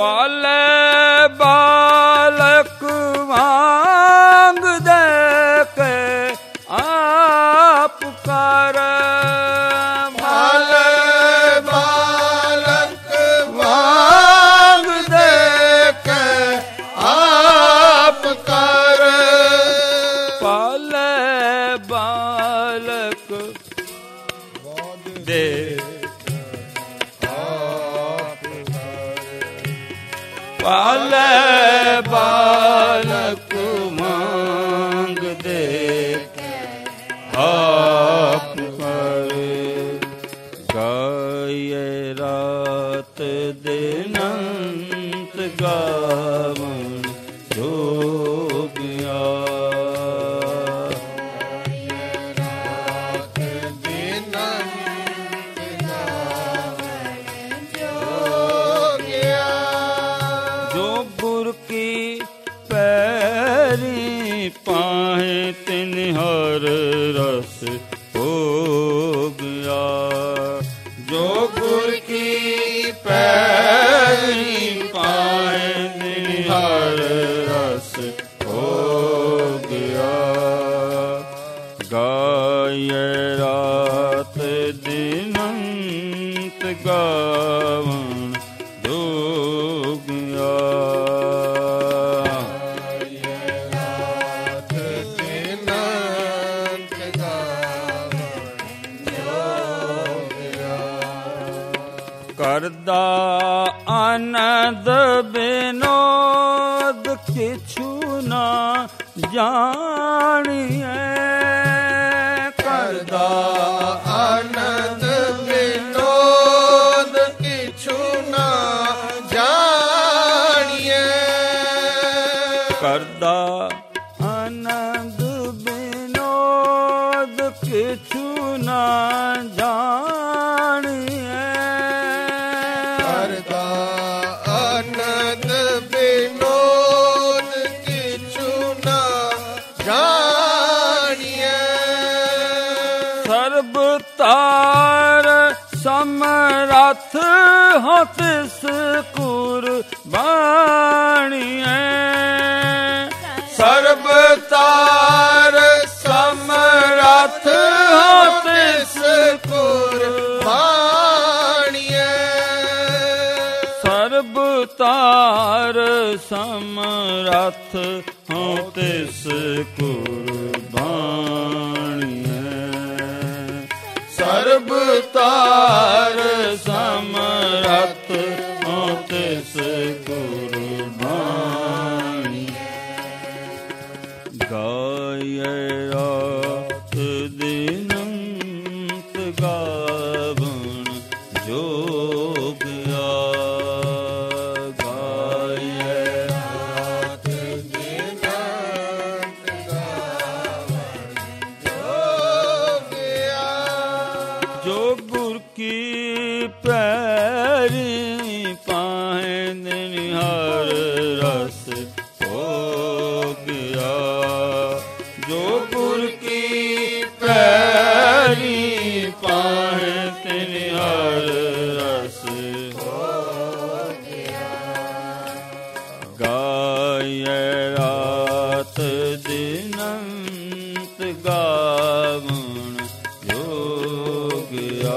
ਪਾਲੇ ਬਾਲਕ ਵਾਂਗ ਦੇ ਕੇ ਆਪ ਕਰ ਪਾਲੇ ਬਾਲਕ ਵਾਂਗ ਦੇ ਕੇ ਆਪ ਕਰ ਪਾਲੇ ਬਾਲਕ ਦੇ ਪਾਲੇ ਬਾਲਕ ਮੰਗ ਦੇ ਆਪ ਕਰੇ ਗਾਏ ਰਾਤ ਦਿਨ ਅੰਤ ਗਾਵਣ ਜੋਗਿਆ ਪਾਹੇ ਤਿਨ ਹਰ ਰਸ ਹੋ ਗਿਆ ਜੋ ਗੁਰ ਕੀ ਪੈਰੀ ਪਾਹੇ ਤਿਨ ਹਰ ਰਸ ਹੋ ਗਿਆ ਗਾਏ ਰਾਤ ਦਿਨ ਅੰਤ ਗਾਵਣ ਜੋਗਿਆ ਕਰਦਾ ਆਨੰਦ ਬਿਨੋਦ ਕਿਛੂ ਨਾ ਜਾਣੀਐ ਕਰਦਾ ਆਨੰਦ ਬਿਨੋਦ ਕਿਛੂ ਨਾ ਜਾਣੀਐ ਕਰਦਾ ਆਨੰਦ ਬਿਨੋਦ ਕਿਛੂ ਨਾ ਜਾਣੀਐ ਆਨੰਦ ਬਿਨੋਦ ਕਿਛੂ ਨਾ ਜਾਣੀਐ ਸਰਬ ਤਾਰ ਸਮਰੱਥ ਹੋ ਤਿਸ ਕੁਰਬਾਨੀਐ ਸਰਬ ਤਾਰ ਸਮਰੱਥ ਹੋ ਤਿਸ ਕੁਰਬਾਨੀਐ ਸਰਬ ਤਾਰ ਸਮਰੱਥ ਹੋ ਤਿਸ ਕੁਰਬਾਨੀਐ ਸਰਬ ਤਾਰ ਸਮਰੱਥ ਹੋ ਤਿਸ ਕੁਰਬਾਨੀ ਗਾਏ ਰਾਤ ਦਿਨ ਅੰਤ ਗਾਵਣ ਜੋਗਿਆ ਗਾਏ ਰਾਤ ਦਿਨ ਅੰਤ ਗਾਵਣ ਜੋਗਿਆ ਜੋ ਗੁਰ ਕੀ ਪੈਰੀ ਪਾਹੇ ਨਿਹਾਰ ਰਸ ਹੋ ਗਿਆ ਜੋ ਗੁਰ ਕੀ ਪੈਰੀ ਪਾਹੇ ਨਿਹਾਰ ਰਸ ਹੋ ਗਿਆ ਗਾਏ ਰਾਤ ਦਿਨ ਅੰਤ ਗਾਵਣ ਜੋਗਿਆ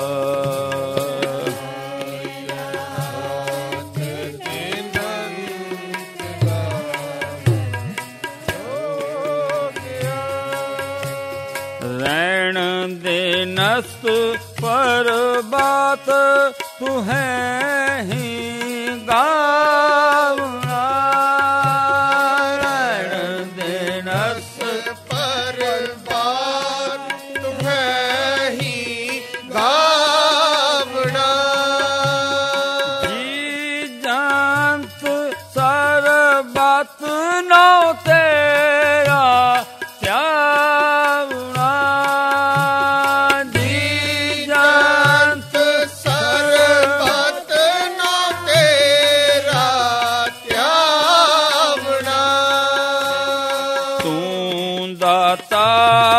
ਰਹਿਣ ਦੇ ਨਸਤ ਪਰ ਬਾਤ ਤੂੰ ਹੈ ਹੀ ਗਾਵਣਾ ਰਹਿਣ ਦੇ ਨਸਤ ਪਰ ਬਾਤ ਤੁਮੈ ਹੀ ਗਾਵਣਾ ਜੀ ਜਾਂਤ ਸਰਬਤ ਨੋ ਤੇਰਾ ਧਿਆਵਣਾ ਜੀ ਜਾਂਤ ਸਰਬਤ ਨਾ ਤੇਰਾ ਧਿਆਵਣਾ ਤੂੰ ਦਾਤਾ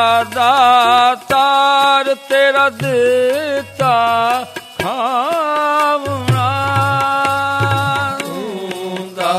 ਦਾਤਾਰ ਤੇਰਾ ਦਿੱਤਾ ਖਾਵਣਾ ਤੂੰ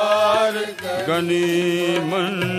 ਤਾਰ ਕੇ ਗਨੀ ਮੰਡ